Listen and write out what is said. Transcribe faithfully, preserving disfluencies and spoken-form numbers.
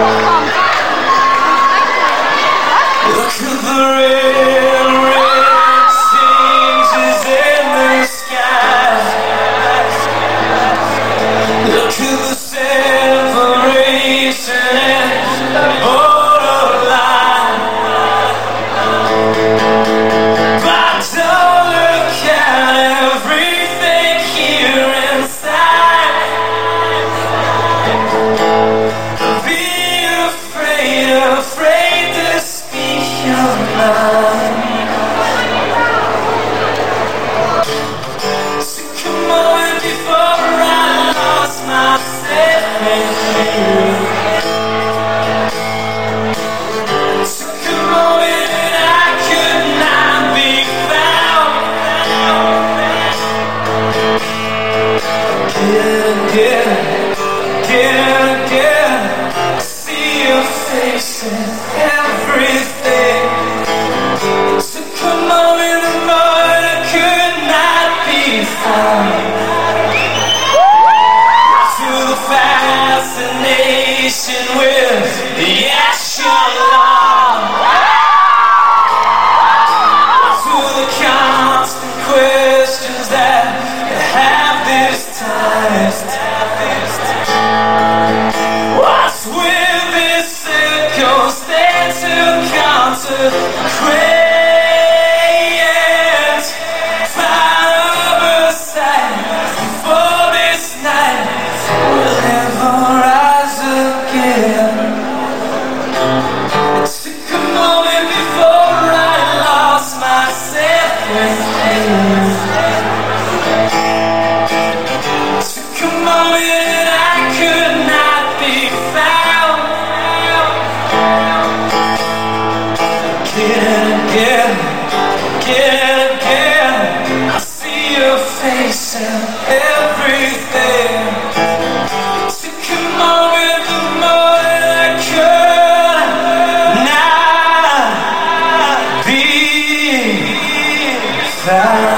Look at the red, red changes in the sky. Look at the separation and the borderline. But don't look at everything here inside. Be afraid, afraid to speak your mind. So come on before I lost myself with you. So come on and I could not be found. Again, again, again, again, I see your face and everything. So come on in the morning, could not be found. To the fascination with the echelon. To the constant questions that you have this time. What's with this circumstantial consequence? Find other side for this night will ever rise again. It took a moment before I lost myself with you. It took a moment and I could not be found. Again, again, again, again, I see your face and everything. Took a moment, the moment I could not be found.